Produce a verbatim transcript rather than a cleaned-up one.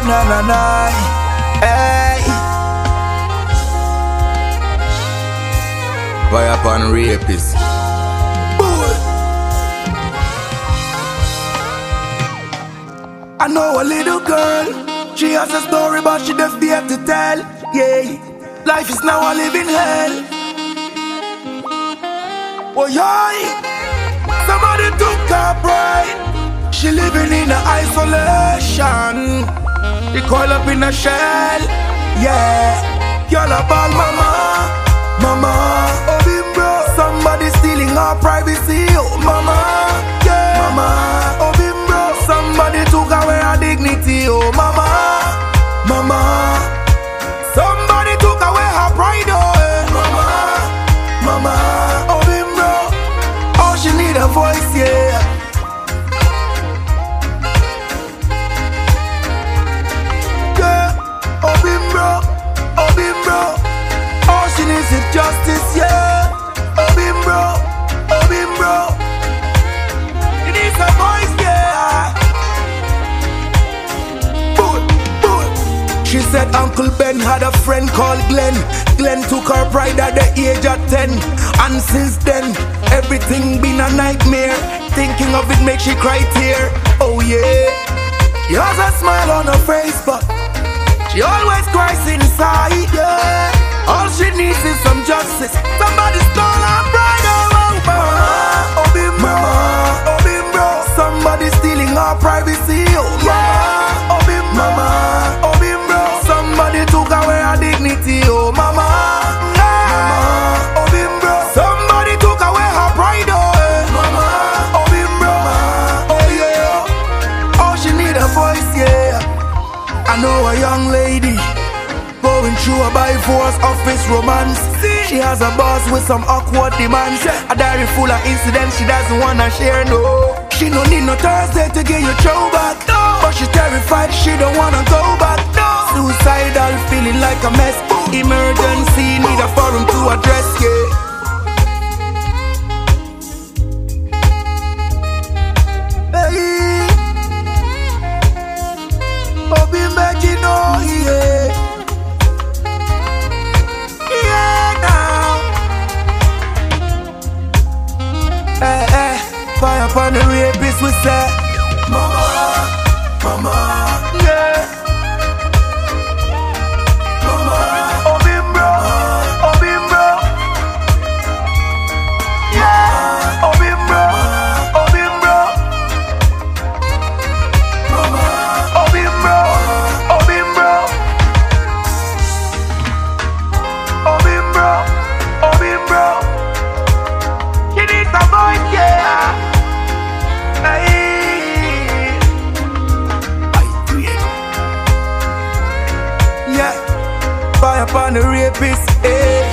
na na na. Hey. Fire upon rapists. I know a little girl. She has a story but she does fear to tell. Yeah, life is now a living hell. Oh yeah, somebody took her pride. She living in a isolation. She coiled up in a shell. Yeah, y'all about mama, mama. Oh bimbo, somebody stealing our privacy. Oh mama, yeah, mama. Oh bimbo, somebody took away our dignity. Oh mama, mama. Somebody took away her pride. Oh eh. mama, mama. Oh bimbo, oh she need a voice, yeah. Justice, yeah. Oh, bim bro, oh, bim bro. It is a voice, yeah. Boom, boom. She said Uncle Ben had a friend called Glenn. Glenn took her pride at the age of ten. And since then, everything been a nightmare. Thinking of it makes she cry tear. Oh yeah. She has a smile on her face, but she always cries inside, yeah. All she needs is some justice. Somebody stole her pride. Oh, oh, oh, oh, bim bro, oh, bim bro. Somebody stealing our privacy. Oh, yeah, oh, bim mama, oh, bim bro. Somebody took away our dignity. Oh, mama, yeah, mama, oh, bim bro. Somebody took away her pride. Oh, eh. mama, oh, bim bro, oh, yeah. Oh, she need a voice, yeah. I know a young lady going through a by force office romance. She has a boss with some awkward demands. A diary full of incidents she doesn't wanna share, no. She no need no Thursday to get your throw back, no. But she's terrified, she don't wanna go back, no. Suicidal, feeling like a mess. Emergency, need a forum to address, yeah. Hey, Obi making no, yeah. Hey, hey, fire upon the rapist, we say mama, mama, yeah. Mama, oh bim bro, oh bim bro, yeah. Oh bim bro, oh bim bro, mama, oh bim bro, oh bim bro, oh bim bro, oh bim bro. She needs a voice, yeah. Hey. Yeah. Fire upon the rapist, eh.